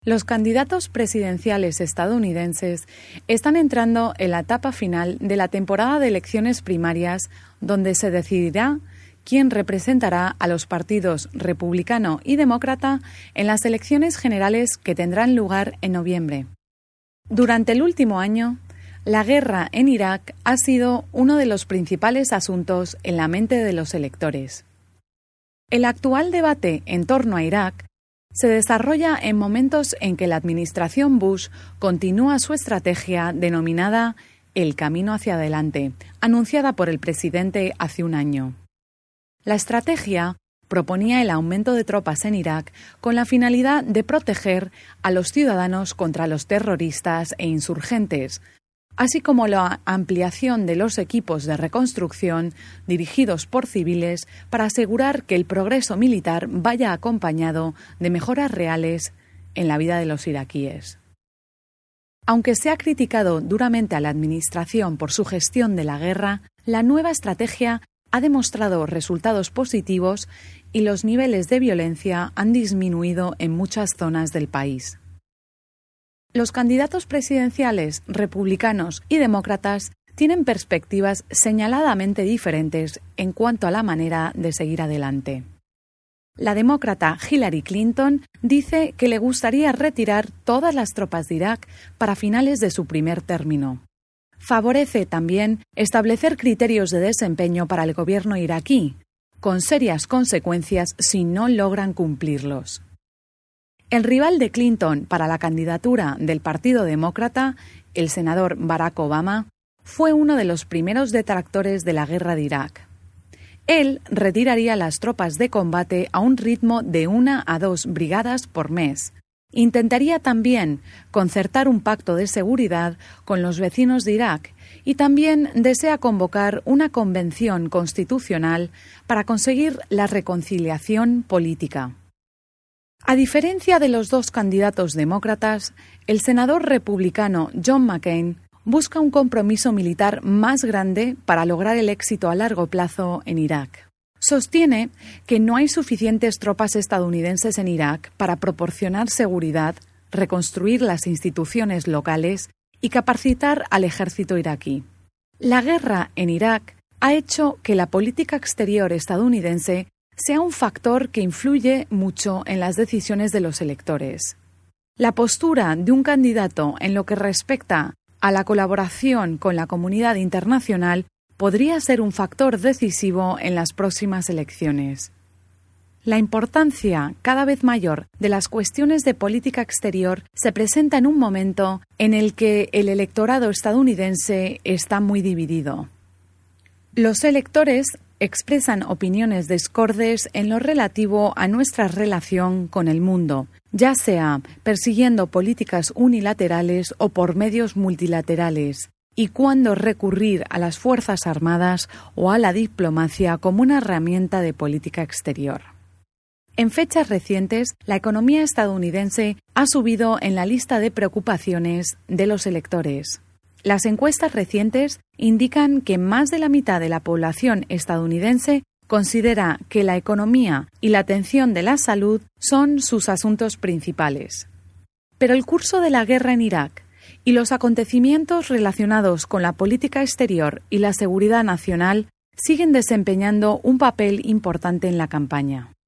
Los candidatos presidenciales estadounidenses están entrando en la etapa final de la temporada de elecciones primarias, donde se decidirá quién representará a los partidos republicano y demócrata en las elecciones generales que tendrán lugar en noviembre. Durante el último año, la guerra en Irak ha sido uno de los principales asuntos en la mente de los electores. El actual debate en torno a Irak se desarrolla en momentos en que la administración Bush continúa su estrategia denominada El camino hacia adelante, anunciada por el presidente hace un año. La estrategia proponía el aumento de tropas en Irak con la finalidad de proteger a los ciudadanos contra los terroristas e insurgentes, así como la ampliación de los equipos de reconstrucción dirigidos por civiles para asegurar que el progreso militar vaya acompañado de mejoras reales en la vida de los iraquíes. Aunque se ha criticado duramente a la administración por su gestión de la guerra, la nueva estrategia ha demostrado resultados positivos y los niveles de violencia han disminuido en muchas zonas del país. Los candidatos presidenciales republicanos y demócratas tienen perspectivas señaladamente diferentes en cuanto a la manera de seguir adelante. La demócrata Hillary Clinton dice que le gustaría retirar todas las tropas de Irak para finales de su primer término. Favorece también establecer criterios de desempeño para el gobierno iraquí, con serias consecuencias si no logran cumplirlos. El rival de Clinton para la candidatura del Partido Demócrata, el senador Barack Obama, fue uno de los primeros detractores de la guerra de Irak. Él retiraría las tropas de combate a un ritmo de 1 a 2 brigadas por mes. Intentaría también concertar un pacto de seguridad con los vecinos de Irak y también desea convocar una convención constitucional para conseguir la reconciliación política. A diferencia de los dos candidatos demócratas, el senador republicano John McCain busca un compromiso militar más grande para lograr el éxito a largo plazo en Irak. Sostiene que no hay suficientes tropas estadounidenses en Irak para proporcionar seguridad, reconstruir las instituciones locales y capacitar al ejército iraquí. La guerra en Irak ha hecho que la política exterior estadounidense sea un factor que influye mucho en las decisiones de los electores. La postura de un candidato en lo que respecta a la colaboración con la comunidad internacional podría ser un factor decisivo en las próximas elecciones. La importancia cada vez mayor de las cuestiones de política exterior se presenta en un momento en el que el electorado estadounidense está muy dividido. Los electores expresan opiniones discordes en lo relativo a nuestra relación con el mundo, ya sea persiguiendo políticas unilaterales o por medios multilaterales, y cuándo recurrir a las Fuerzas Armadas o a la diplomacia como una herramienta de política exterior. En fechas recientes, la economía estadounidense ha subido en la lista de preocupaciones de los electores. Las encuestas recientes indican que más de la mitad de la población estadounidense considera que la economía y la atención de la salud son sus asuntos principales. Pero el curso de la guerra en Irak y los acontecimientos relacionados con la política exterior y la seguridad nacional siguen desempeñando un papel importante en la campaña.